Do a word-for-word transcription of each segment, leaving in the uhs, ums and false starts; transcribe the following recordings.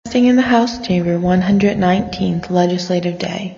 In the House Chamber, one hundred nineteenth Legislative Day.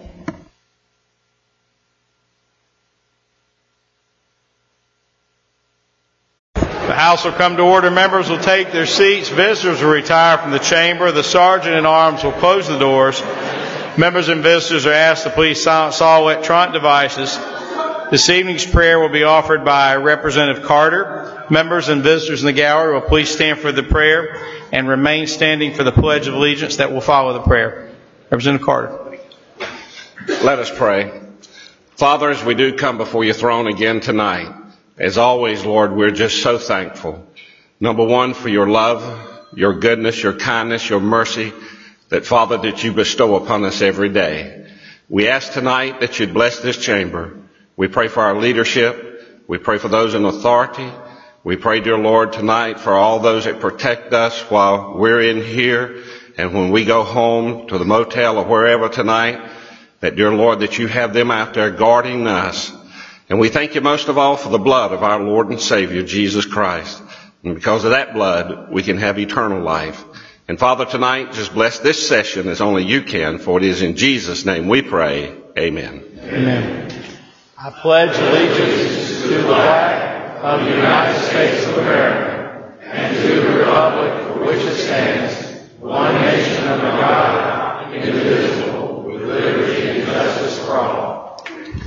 The House will come to order. Members will take their seats. Visitors will retire from the chamber. The Sergeant at Arms will close the doors. Members and visitors are asked to please silence all electronic devices. This evening's prayer will be offered by Representative Carter. Members and visitors in the gallery will please stand for the prayer and remain standing for the Pledge of Allegiance that will follow the prayer. Representative Carter. Let us pray. Father, as we do come before your throne again tonight, as always, Lord, we're just so thankful. Number one, for your love, your goodness, your kindness, your mercy, that, Father, that you bestow upon us every day. We ask tonight that you'd bless this chamber. We pray for our leadership. We pray for those in authority. We pray, dear Lord, tonight for all those that protect us while we're in here and when we go home to the motel or wherever tonight, that, dear Lord, that you have them out there guarding us. And we thank you most of all for the blood of our Lord and Savior, Jesus Christ. And because of that blood, we can have eternal life. And Father, tonight, just bless this session as only you can, for it is in Jesus' name we pray. Amen. Amen. I pledge allegiance to the flag of the United States of America and to the republic for which it stands, one nation under God, indivisible, with liberty and justice for all.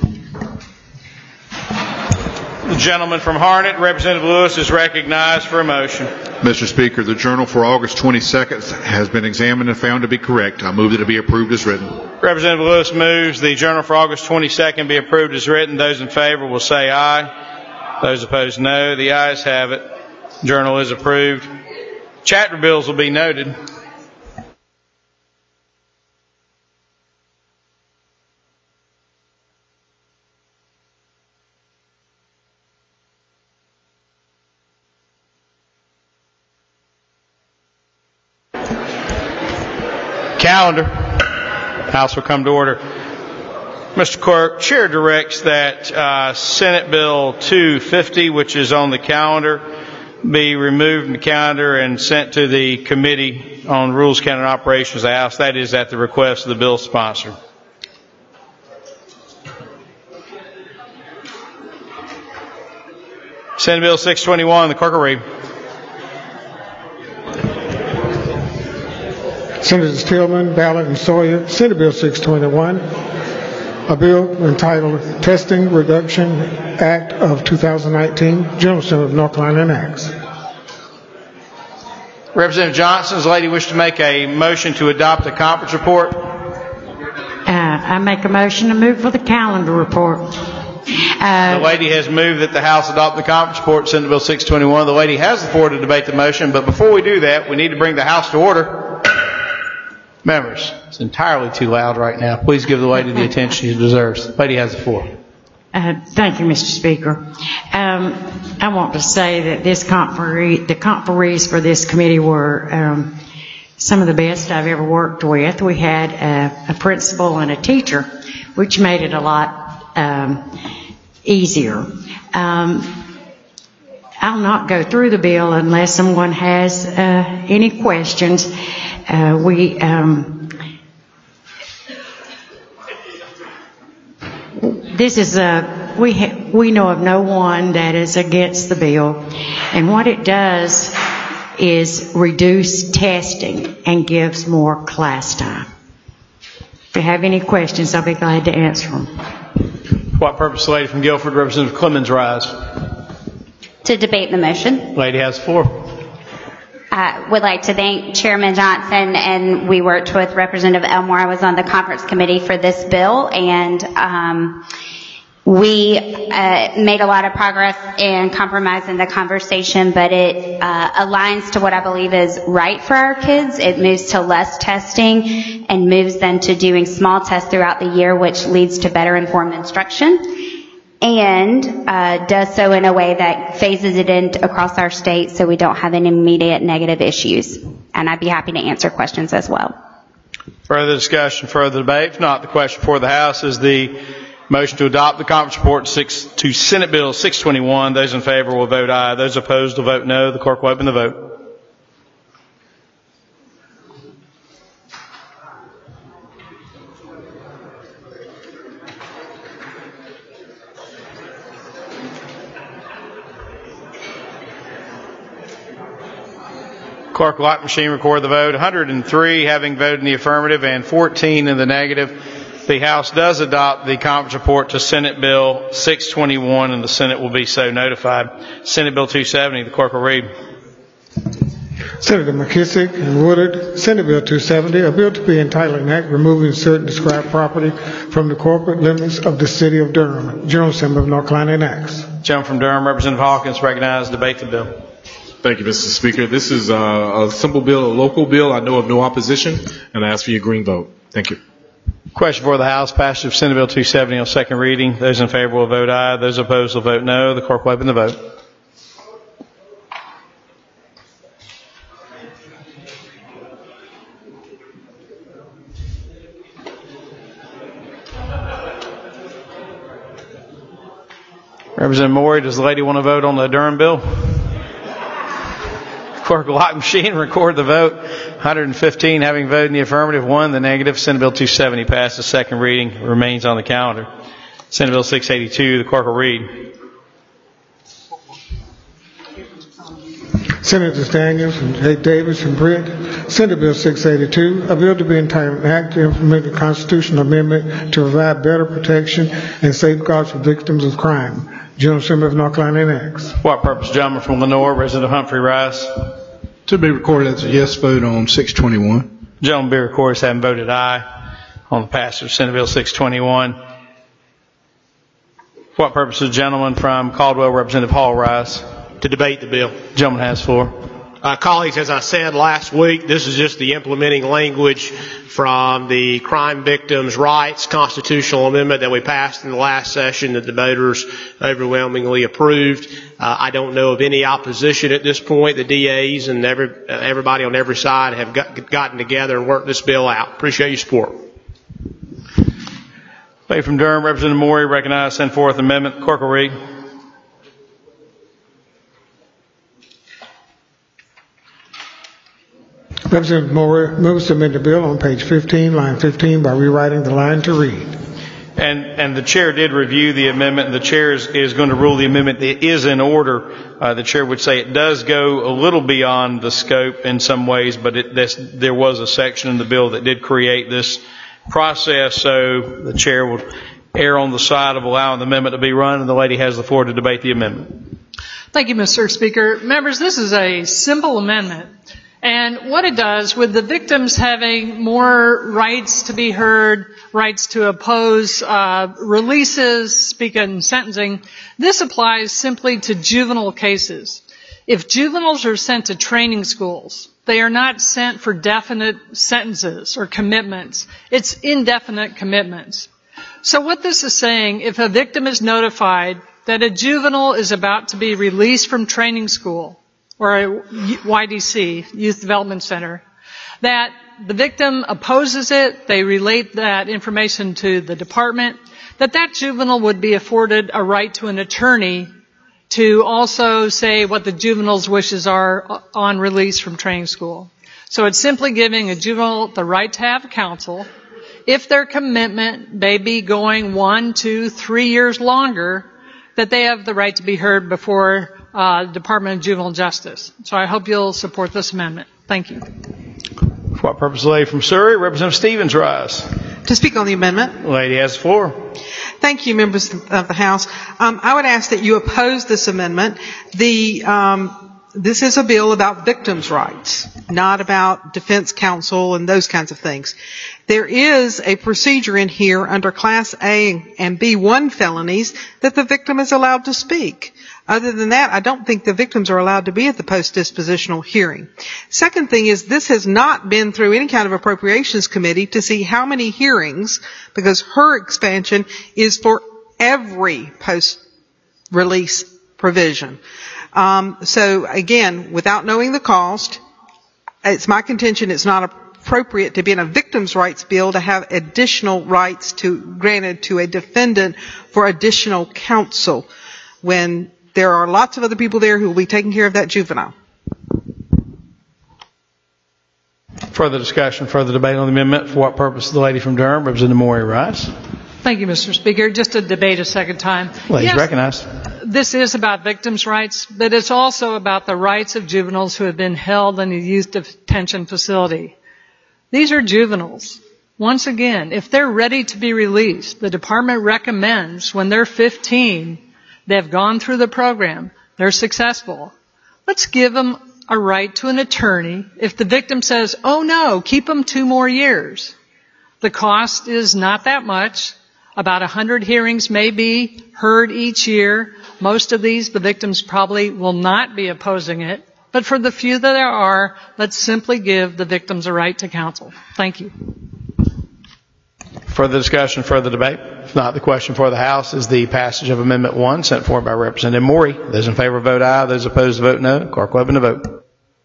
The gentleman from Harnett, Representative Lewis, is recognized for a motion. Mister Speaker, the journal for August twenty-second has been examined and found to be correct. I move that it be approved as written. Representative Lewis moves the journal for August twenty-second be approved as written. Those in favor will say aye. Those opposed, no. The ayes have it. Journal is approved. Chapter bills will be noted. Calendar. House will come to order. Mister Clerk, Chair directs that uh, Senate Bill two fifty, which is on the calendar, be removed from the calendar and sent to the Committee on Rules, Count, and Operations of the House. That is at the request of the bill sponsor. Senate Bill six twenty-one, the clerk will read. Senators Tillman, Ballard, and Sawyer, Senate Bill six twenty-one, a bill entitled Testing Reduction Act of two thousand nineteen, General Assembly of North Carolina enacts. Representative Johnson, does the lady wish to make a motion to adopt the conference report? Uh, I make a motion to move for the calendar report. Uh, the lady has moved that the House adopt the conference report, Senate Bill six twenty-one. The lady has the floor to debate the motion, but before we do that, we need to bring the House to order. Members, it's entirely too loud right now. Please give the lady the attention she deserves. The lady has the floor. Uh, thank you, Mister Speaker. Um, I want to say that this conferee, the conferees for this committee were um, some of the best I've ever worked with. We had a, a principal and a teacher, which made it a lot um, easier. Um, I'll not go through the bill unless someone has uh, any questions. Uh, we um, this is a we ha- we know of no one that is against the bill, and what it does is reduce testing and gives more class time. If you have any questions, I'll be glad to answer them. For what purpose, the lady from Guilford, Representative Clemens, rise? To debate the motion. Lady has the floor. I uh, would like to thank Chairman Johnson, and we worked with Representative Elmore. I was on the conference committee for this bill, and um, we uh, made a lot of progress in compromising the conversation, but it uh, aligns to what I believe is right for our kids. It moves to less testing and moves them to doing small tests throughout the year, which leads to better informed instruction, and uh, does so in a way that phases it in across our state so we don't have any immediate negative issues. And I'd be happy to answer questions as well. Further discussion, further debate? If not, the question for the House is the motion to adopt the conference report six, to Senate Bill six twenty-one. Those in favor will vote aye. Those opposed will vote no. The clerk will open the vote. Clerk will lock the machine, record the vote. one hundred three having voted in the affirmative and fourteen in the negative. The House does adopt the conference report to Senate Bill six twenty-one, and the Senate will be so notified. Senate Bill two seventy, the clerk will read. Senator McKissick and Woodard, Senate Bill two seventy, a bill to be entitled an act removing certain described property from the corporate limits of the city of Durham. General Assembly of North Carolina enacts. Gentleman from Durham, Representative Hawkins, recognized to debate the bill. Thank you, Mister Speaker. This is uh, a simple bill, a local bill. I know of no opposition, and I ask for your green vote. Thank you. Question for the House, passage of Senate Bill two seventy on second reading. Those in favor will vote aye. Those opposed will vote no. The clerk will open the vote. Representative Morey, does the lady want to vote on the Durham bill? Clerk will lock the machine and record the vote. one hundred fifteen having voted in the affirmative, one in the negative. Senate Bill two seventy passes second reading, remains on the calendar. Senate Bill six eighty-two, the clerk will read. Senators Daniels and J. Davis and Britt, Senate Bill six eighty-two, a bill to be entitled an act to implement a constitutional amendment to provide better protection and safeguards for victims of crime. General Assembly of North Carolina enacts. For what purpose? Gentleman from Lenore, Representative Humphrey Rice. To be recorded as a yes vote on six twenty-one. Gentleman be recorded as having voted aye on the passage of Senate Bill six twenty-one. For what purpose? Gentleman from Caldwell, Representative Hall Rice. To debate the bill. Gentleman has the floor. Uh, colleagues, as I said last week, this is just the implementing language from the Crime Victims' Rights constitutional amendment that we passed in the last session that the voters overwhelmingly approved. Uh, I don't know of any opposition at this point. The D As and every, uh, everybody on every side have got, gotten together and worked this bill out. Appreciate your support. Lady from Durham, Representative Morey, recognized, send forth amendment. Clerk will read. Representative Moore moves to amend the bill on page fifteen, line fifteen, by rewriting the line to read. And, and the chair did review the amendment, and the chair is, is going to rule the amendment is in order. Uh, the chair would say it does go a little beyond the scope in some ways, but it, this, there was a section in the bill that did create this process, so the chair will err on the side of allowing the amendment to be run, and the lady has the floor to debate the amendment. Thank you, Mister Speaker. Members, this is a simple amendment. And what it does, with the victims having more rights to be heard, rights to oppose uh, releases, speak in sentencing, this applies simply to juvenile cases. If juveniles are sent to training schools, they are not sent for definite sentences or commitments. It's indefinite commitments. So what this is saying, if a victim is notified that a juvenile is about to be released from training school, or a Y D C, Youth Development Center, that the victim opposes it, they relate that information to the department, that that juvenile would be afforded a right to an attorney to also say what the juvenile's wishes are on release from training school. So it's simply giving a juvenile the right to have counsel. If their commitment may be going one, two, three years longer, that they have the right to be heard before Uh, Department of Juvenile Justice. So I hope you'll support this amendment. Thank you. For what purpose, the lady from Surrey, Representative Stevens, rise. To speak on the amendment. The lady has the floor. Thank you, members of the House. Um, I would ask that you oppose this amendment. The um, this is a bill about victims' rights, not about defense counsel and those kinds of things. There is a procedure in here under Class A and B one felonies that the victim is allowed to speak. Other than that, I don't think the victims are allowed to be at the post-dispositional hearing. Second thing is, this has not been through any kind of appropriations committee to see how many hearings, because her expansion is for every post-release provision. Um, so again, without knowing the cost, it's my contention it's not appropriate to be in a victims' rights bill to have additional rights to granted to a defendant for additional counsel when there are lots of other people there who will be taking care of that juvenile. Further discussion, further debate on the amendment. For what purpose, the lady from Durham, Representative Morey, rise. Thank you, Mister Speaker. Just to debate a second time. Ladies yes, recognized. this is about victims' rights, but it's also about the rights of juveniles who have been held in a youth detention facility. These are juveniles. Once again, if they're ready to be released, the department recommends when they're fifteen, they've gone through the program, they're successful. Let's give them a right to an attorney if the victim says, oh no, keep them two more years. The cost is not that much. About one hundred hearings may be heard each year. Most of these, the victims probably will not be opposing it. But for the few that there are, let's simply give the victims a right to counsel. Thank you. Further discussion, further debate? If not, the question for the House is the passage of Amendment one sent forward by Representative Morey. Those in favor vote aye. Those opposed vote no. Clerk will open the vote.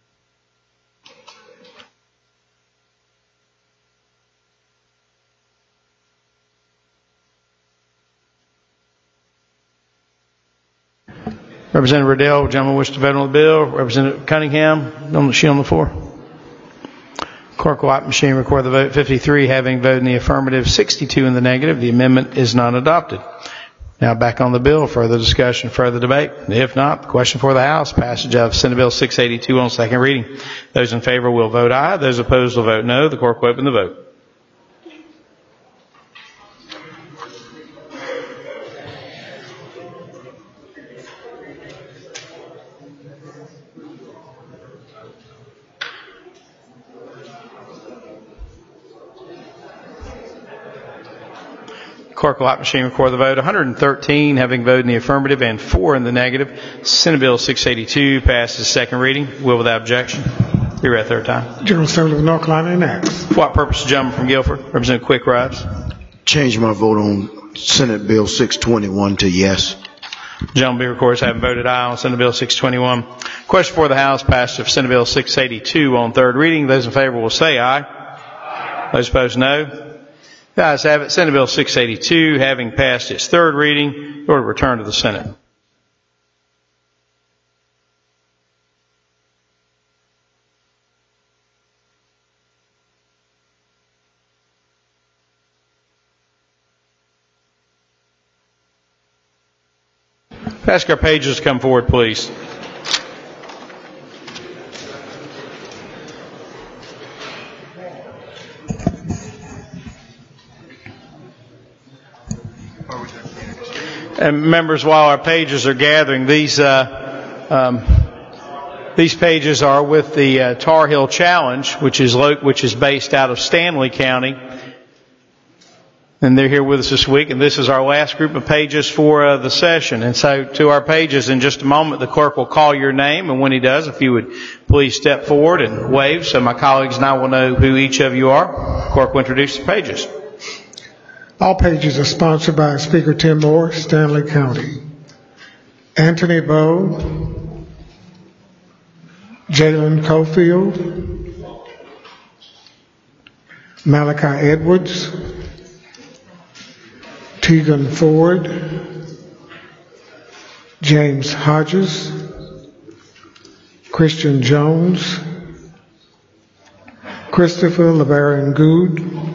Representative Riddell, gentleman wish to vote on the bill. Representative Cunningham, on the, she on the floor. Clerk will opt machine record the vote. fifty-three having voted in the affirmative, sixty-two in the negative. The amendment is not adopted. Now back on the bill. Further discussion, further debate. If not, the question for the House, passage of Senate Bill six eighty-two on second reading. Those in favor will vote aye. Those opposed will vote no. The clerk will open the vote. Clerk will machine record the vote. one hundred thirteen having voted in the affirmative and four in the negative. Senate Bill six eighty-two passes second reading. Will without objection. Be read third time. General Assembly of North Carolina enacts. For what purpose, the gentleman from Guilford? Representative Quick Rise. Change my vote on Senate Bill six twenty-one to yes. Gentleman be recorded having voted aye on Senate Bill six twenty-one. Question for the House, passage of Senate Bill six eighty-two on third reading. Those in favor will say aye. Aye. Those opposed no. The ayes have it. Senate Bill six eighty-two, having passed its third reading, order to return to the Senate. Ask our pages to come forward, please. And members, while our pages are gathering, these uh, um, these pages are with the uh, Tar Heel Challenge, which is lo- which is based out of Stanley County, and they're here with us this week. And this is our last group of pages for uh, the session. And so, to our pages, in just a moment, the clerk will call your name, and when he does, if you would please step forward and wave, so my colleagues and I will know who each of you are. The clerk will introduce the pages. All pages are sponsored by Speaker Tim Moore, Stanley County. Anthony Bowe, Jalen Cofield, Malachi Edwards, Tegan Ford, James Hodges, Christian Jones, Christopher LeBaron Good,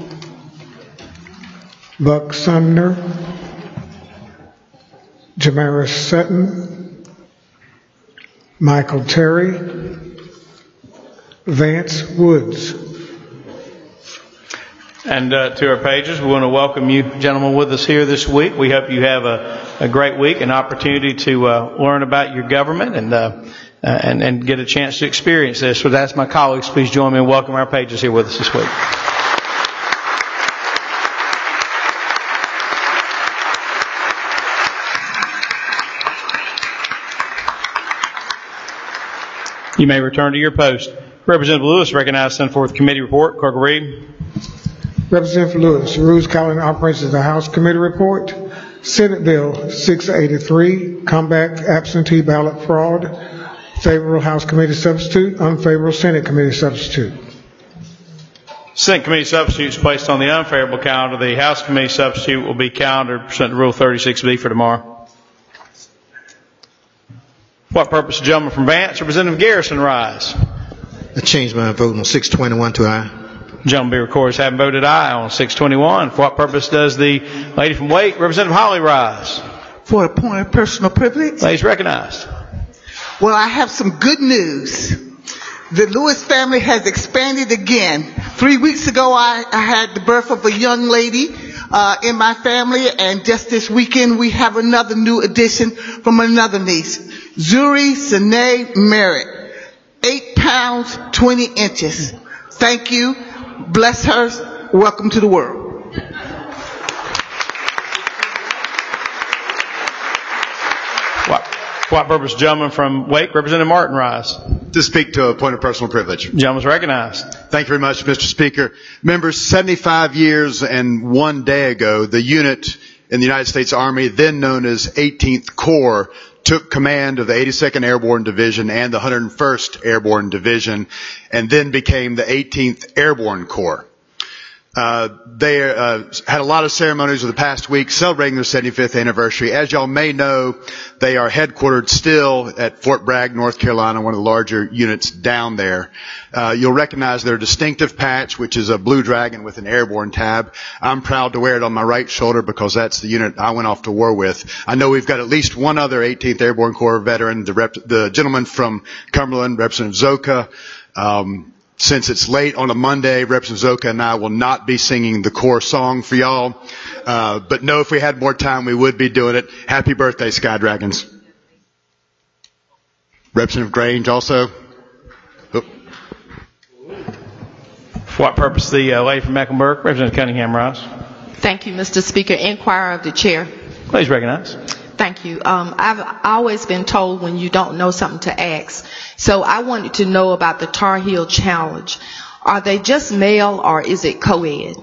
Buck Sumner, Jamaris Sutton, Michael Terry, Vance Woods. And uh, to our pages, we want to welcome you gentlemen with us here this week. We hope you have a, a great week, an opportunity to uh, learn about your government and, uh, uh, and and get a chance to experience this. So that's my colleagues. Please join me in welcoming our pages here with us this week. You may return to your post. Representative Lewis recognized, send forth committee report. Clerk will read. Representative Lewis, Rules, Calendar, and Operations, the House Committee Report. Senate Bill six eighty-three, Combat Absentee Ballot Fraud. Favorable House Committee Substitute, unfavorable Senate Committee Substitute. Senate Committee Substitutes placed on the unfavorable calendar. The House Committee Substitute will be calendared pursuant to Rule thirty-six B for tomorrow. What purpose, the gentleman from Vance? Representative Garrison, rise. I changed my vote on six twenty-one to aye. Gentleman be recorded as having voted aye on six twenty-one. For what purpose does the lady from Wake, Representative Holly, rise? For a point of personal privilege? Ladies recognized. Well, I have some good news. The Lewis family has expanded again. Three weeks ago, I, I had the birth of a young lady uh, in my family, and just this weekend, we have another new addition from another niece, Zuri Sine Merritt, eight pounds, twenty inches. Thank you. Bless her. Welcome to the world. What, for what purpose, gentleman from Wake, Representative Martin, rise. To speak to a point of personal privilege. Gentleman's recognized. Thank you very much, Mister Speaker. Members, seventy-five years and one day ago, the unit in the United States Army, then known as eighteenth Corps, took command of the eighty-second Airborne Division and the one hundred first Airborne Division, and then became the eighteenth Airborne Corps. Uh, they uh, had a lot of ceremonies over the past week celebrating their seventy-fifth anniversary. As y'all may know, they are headquartered still at Fort Bragg, North Carolina, one of the larger units down there. Uh, you'll recognize their distinctive patch, which is a blue dragon with an airborne tab. I'm proud to wear it on my right shoulder because that's the unit I went off to war with. I know we've got at least one other eighteenth Airborne Corps veteran, the, rep- the gentleman from Cumberland, Representative Zoka. Um, Since it's late on a Monday, Representative Zoka and I will not be singing the Corps song for y'all. Uh, but no, if we had more time, we would be doing it. Happy birthday, Sky Dragons. Representative Grange also. Oh. For what purpose, the uh, lady from Mecklenburg, Representative Cunningham, rise. Thank you, Mister Speaker. Inquirer of the chair. Please recognize. Thank you. Um, I've always been told when you don't know something to ask. So I wanted to know about the Tar Heel Challenge. Are they just male or is it co-ed?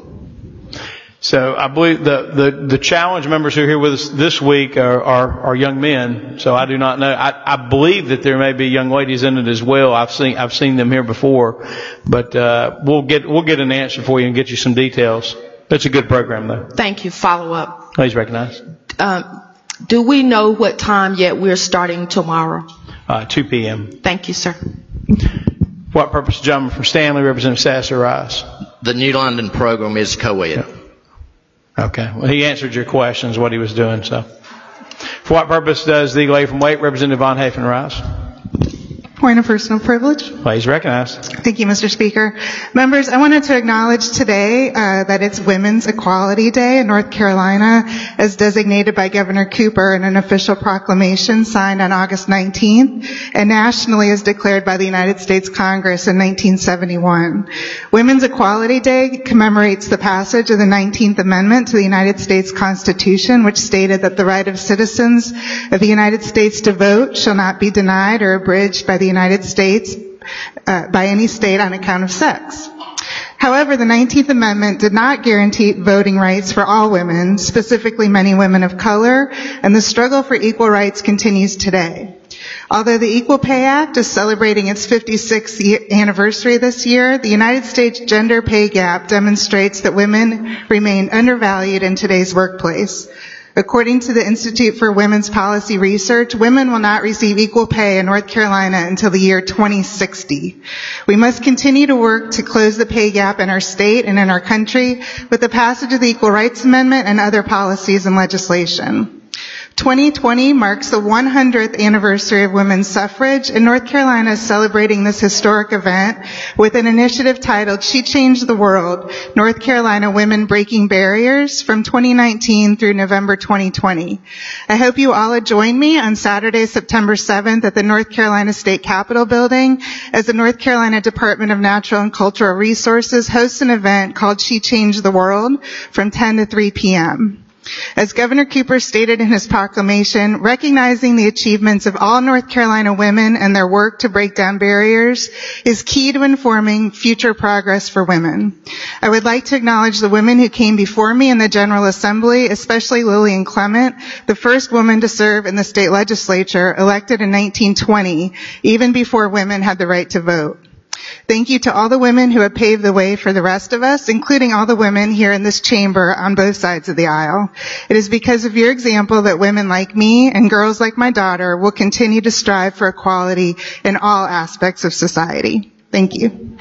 So I believe the, the, the challenge members who are here with us this week are, are, are young men. So I do not know. I, I believe that there may be young ladies in it as well. I've seen, I've seen them here before, but, uh, we'll get, we'll get an answer for you and get you some details. It's a good program though. Thank you. Follow up. Please recognize. Um, do we know what time yet we're starting tomorrow? Uh, two p.m. Thank you, sir. For what purpose, gentleman from Stanley, Representative Sasser, rise. The New London program is co-ed. Yeah. Okay. Well, he answered your questions, what he was doing, so. For what purpose does the lady from Wake, Representative Von Hafen, rise? Point of personal privilege. Please recognize. Thank you, Mister Speaker. Members, I wanted to acknowledge today uh, that it's Women's Equality Day in North Carolina, as designated by Governor Cooper in an official proclamation signed on August nineteenth, and nationally as declared by the United States Congress in nineteen seventy-one. Women's Equality Day commemorates the passage of the nineteenth Amendment to the United States Constitution, which stated that the right of citizens of the United States to vote shall not be denied or abridged by the United States uh, by any state on account of sex. However, the nineteenth Amendment did not guarantee voting rights for all women, specifically many women of color, and the struggle for equal rights continues today. Although the Equal Pay Act is celebrating its fifty-sixth anniversary this year, the United States gender pay gap demonstrates that women remain undervalued in today's workplace. According to the Institute for Women's Policy Research, women will not receive equal pay in North Carolina until the year twenty sixty. We must continue to work to close the pay gap in our state and in our country with the passage of the Equal Rights Amendment and other policies and legislation. twenty twenty marks the one hundredth anniversary of women's suffrage, and North Carolina is celebrating this historic event with an initiative titled She Changed the World, North Carolina Women Breaking Barriers from twenty nineteen through November twenty twenty. I hope you all will join me on Saturday, September seventh at the North Carolina State Capitol building as the North Carolina Department of Natural and Cultural Resources hosts an event called She Changed the World from ten to three p.m. As Governor Cooper stated in his proclamation, recognizing the achievements of all North Carolina women and their work to break down barriers is key to informing future progress for women. I would like to acknowledge the women who came before me in the General Assembly, especially Lillian Clement, the first woman to serve in the state legislature, elected in nineteen twenty, even before women had the right to vote. Thank you to all the women who have paved the way for the rest of us, including all the women here in this chamber on both sides of the aisle. It is because of your example that women like me and girls like my daughter will continue to strive for equality in all aspects of society. Thank you.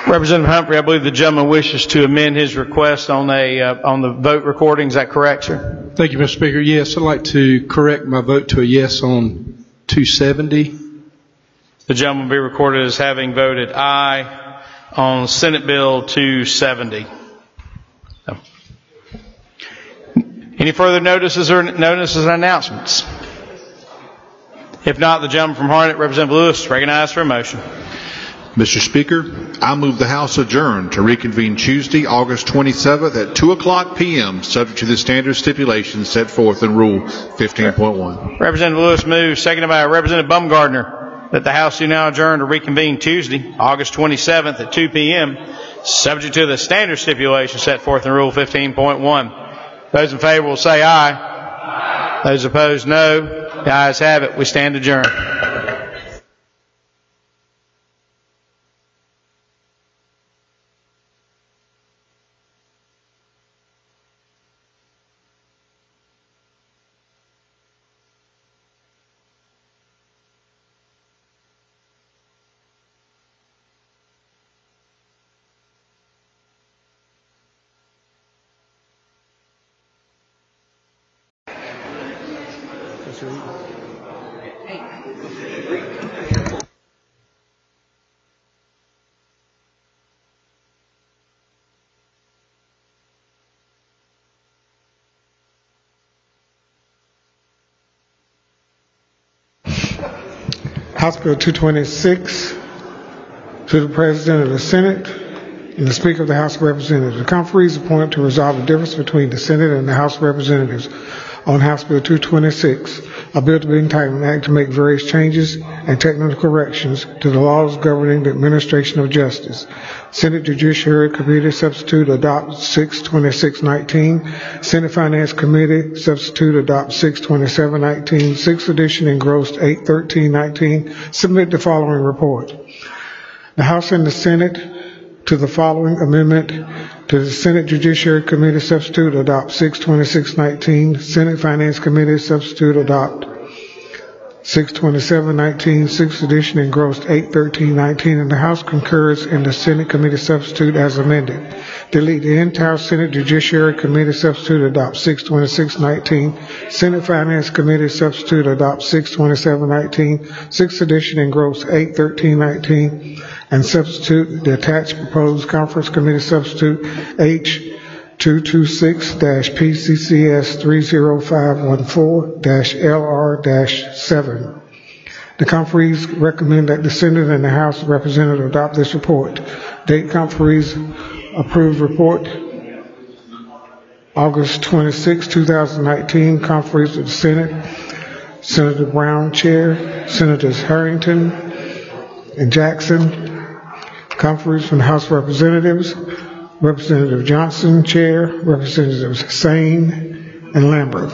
Representative Humphrey, I believe the gentleman wishes to amend his request on a uh, on the vote recording. Is that correct, sir? Thank you, Mister Speaker. Yes, I'd like to correct my vote to a yes on two seventy. The gentleman will be recorded as having voted aye on Senate Bill two seventy. So. Any further notices or notices and announcements? If not, the gentleman from Harnett, Representative Lewis, is recognized for a motion. Mister Speaker, I move the House adjourn to reconvene Tuesday, August twenty-seventh at two o'clock p.m., subject to the standard stipulations set forth in Rule fifteen point one. Representative Lewis moves, seconded by Representative Bumgardner, that the House do now adjourn to reconvene Tuesday, August twenty-seventh at two p.m., subject to the standard stipulations set forth in Rule fifteen point one. Those in favor will say aye. Aye. Those opposed, no. The ayes have it. We stand adjourned. House Bill two twenty-six to the President of the Senate and the Speaker of the House of Representatives. The conferees appointed to resolve the difference between the Senate and the House of Representatives on House Bill two twenty-six, a bill to be entitled an act to make various changes and technical corrections to the laws governing the administration of justice. Senate Judiciary Committee substitute adopt six twenty-six nineteen. Senate Finance Committee substitute adopt six twenty-seven nineteen. Sixth edition engrossed eight thirteen nineteen. Submit the following report. The House and the Senate to the following amendment to the Senate Judiciary Committee substitute adopt six twenty-six nineteen. Senate Finance Committee substitute adopt six twenty-seven nineteen. Sixth edition engrossed eight thirteen nineteen, and the House concurs in the Senate Committee substitute as amended. Delete the entire Senate Judiciary Committee substitute adopt six twenty-six nineteen. Senate Finance Committee substitute adopt six twenty-seven nineteen. Sixth edition engrossed eight thirteen nineteen, and substitute the attached proposed Conference Committee substitute H two twenty-six P C C S three oh five one four L R seven. The conferees recommend that the Senate and the House of Representatives adopt this report. Date conferees approved report August twenty-sixth, twenty nineteen. Conferees of the Senate, Senator Brown chair, Senators Harrington and Jackson. Conferees from the House of Representatives, Representative Johnson, Chair, Representatives Sane and Lambert.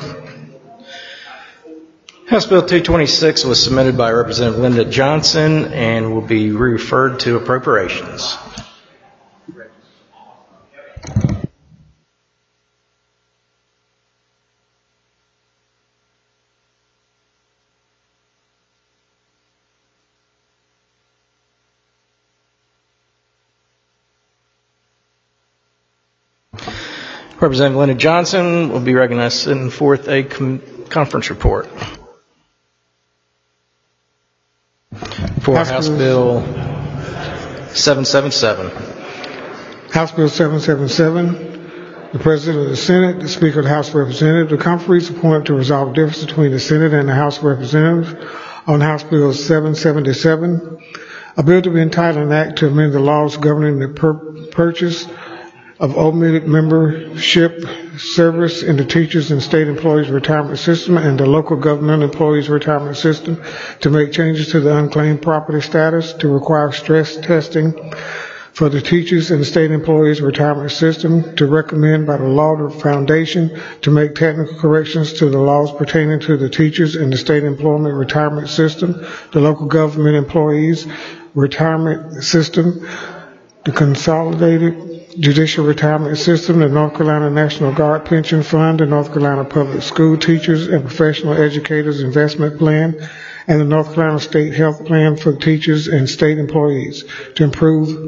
House Bill two twenty-six was submitted by Representative Linda Johnson and will be referred to Appropriations. Representative Linda Johnson will be recognized setting forth a com- conference report for House, House Bill seven seventy-seven. House Bill seven seventy-seven. The President of the Senate, the Speaker of the House of Representatives, the conferees appointed to resolve the difference between the Senate and the House of Representatives on House Bill seven seventy-seven. A bill to be entitled an act to amend the laws governing the pur- purchase of omitted membership service in the Teachers and State Employees Retirement System and the Local Government Employees Retirement System, to make changes to the unclaimed property status, to require stress testing for the Teachers and State Employees Retirement System, to recommend by the Law Foundation to make technical corrections to the laws pertaining to the Teachers and the State Employment Retirement System, the Local Government Employees Retirement System, the Consolidated Judicial Retirement System, the North Carolina National Guard Pension Fund, the North Carolina Public School Teachers and Professional Educators Investment Plan, and the North Carolina State Health Plan for teachers and state employees, to improve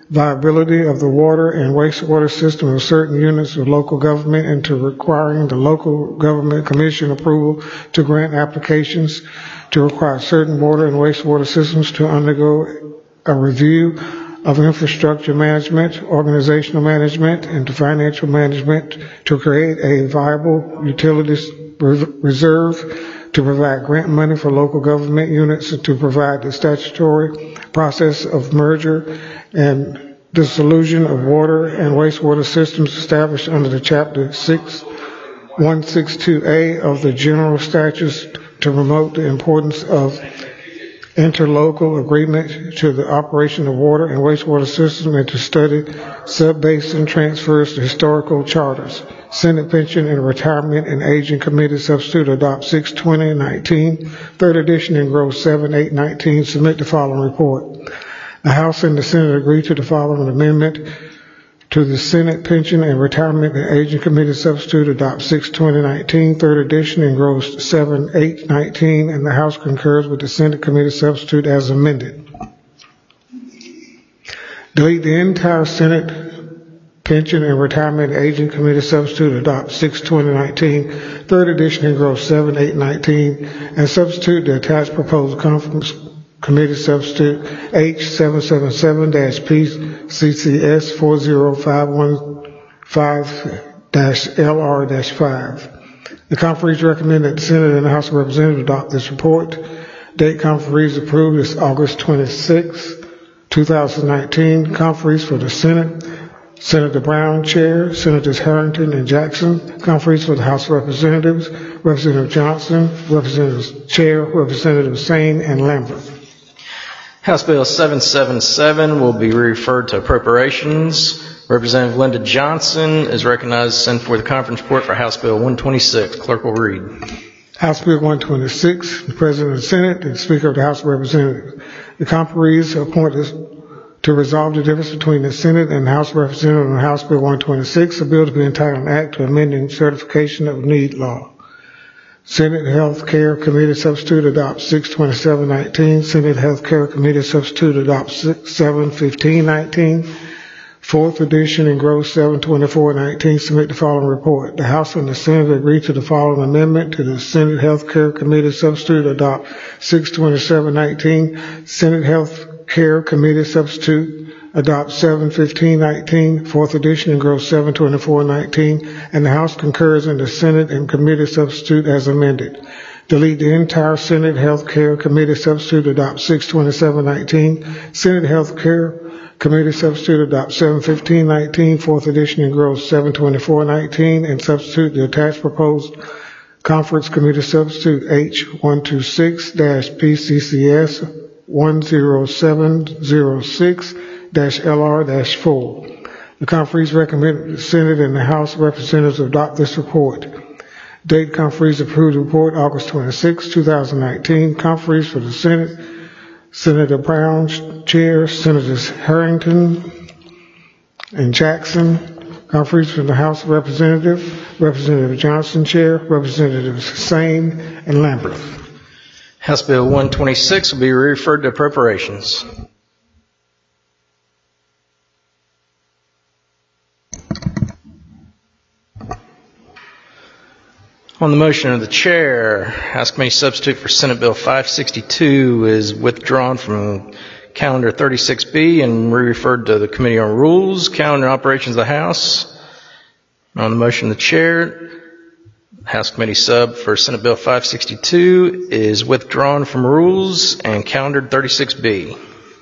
viability of the water and wastewater system of certain units of local government and to requiring the local government commission approval to grant applications to require certain water and wastewater systems to undergo a review of infrastructure management, organizational management, and financial management to create a viable utilities reserve, to provide grant money for local government units, and to provide the statutory process of merger and dissolution of water and wastewater systems established under the Chapter one sixty-two A of the General Statutes to promote the importance of interlocal agreement to the operation of water and wastewater systems and to study sub-basin transfers to historical charters. Senate Pension and Retirement and Aging Committee Substitute adopt six twenty nineteen, third edition engross seven eight nineteen. Submit the following report. The House and the Senate agree to the following amendment to the Senate Pension and Retirement and Aging Committee Substitute adopt six twenty nineteen, third edition engrossed seven eight nineteen, and the House concurs with the Senate Committee Substitute as amended. Delete the entire Senate Pension and Retirement and Aging Committee Substitute adopt six twenty nineteen, third edition engrossed seven eight nineteen, and substitute the attached proposed conference Committee Substitute H seven seven seven P C C S four zero five one five L R five. The conferees recommend that the Senate and the House of Representatives adopt this report. Date conferees approved is August twenty-sixth, twenty nineteen. Conferees for the Senate: Senator Brown, Chair; Senators Harrington and Jackson. Conferees for the House of Representatives: Representative Johnson, Representative Chair, Representative Sane, and Lambert. House Bill seven seventy-seven will be referred to Appropriations. Representative Linda Johnson is recognized to send forth the conference report for House Bill one twenty-six. Clerk will read. House Bill one twenty-six, the President of the Senate and Speaker of the House of Representatives. The conferees are appointed to resolve the difference between the Senate and the House of Representatives on House Bill one twenty-six, a bill to be entitled an act to amending certification of need law. Senate Health Care Committee Substitute adopts six twenty-seven nineteen. Senate Health Care Committee Substitute adopts seven fifteen nineteen. Fourth edition engrossed seven twenty-four nineteen. Submit the following report. The House and the Senate agree to the following amendment to the Senate Health Care Committee Substitute adopt six twenty-seven nineteen. Senate Health Care Committee Substitute adopt seven fifteen nineteen, fourth edition, and gross seven twenty-four nineteen, and the House concurs in the Senate and Committee Substitute as amended. Delete the entire Senate Health Care Committee Substitute, adopt six twenty-seven nineteen. Senate Health Care Committee Substitute adopt seven fifteen nineteen, fourth edition, and gross seven twenty-four nineteen, and substitute the attached proposed Conference Committee Substitute H one twenty-six P C C S one zero seven zero six L R four. The conferees recommend the Senate and the House of Representatives adopt this report. Date conferees approved the report August twenty-sixth, twenty nineteen. Conferees for the Senate: Senator Brown, Chair; Senators Harrington and Jackson. Conferees for the House of Representatives: Representative Johnson, Chair; Representatives Sane and Lambert. House Bill one twenty-six will be referred to Appropriations. On the motion of the Chair, House Committee Substitute for Senate Bill five sixty-two is withdrawn from Calendar thirty-six B and referred to the Committee on Rules, Calendar Operations of the House. On the motion of the Chair, House Committee Sub for Senate Bill five sixty-two is withdrawn from Rules and calendared thirty-six B.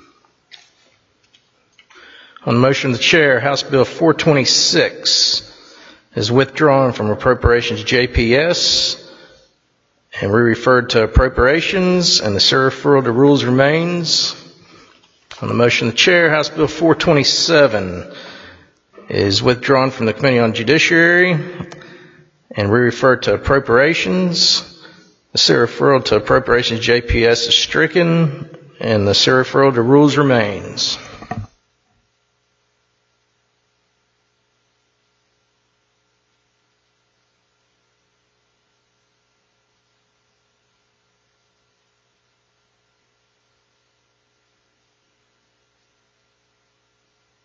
On the motion of the Chair, House Bill four twenty-six is withdrawn from Appropriations J P S and re-referred to Appropriations, and the referral to Rules remains. On the motion of the Chair, House Bill four twenty-seven is withdrawn from the Committee on Judiciary and re-referred to Appropriations. The referral to Appropriations J P S is stricken, and the referral to Rules remains.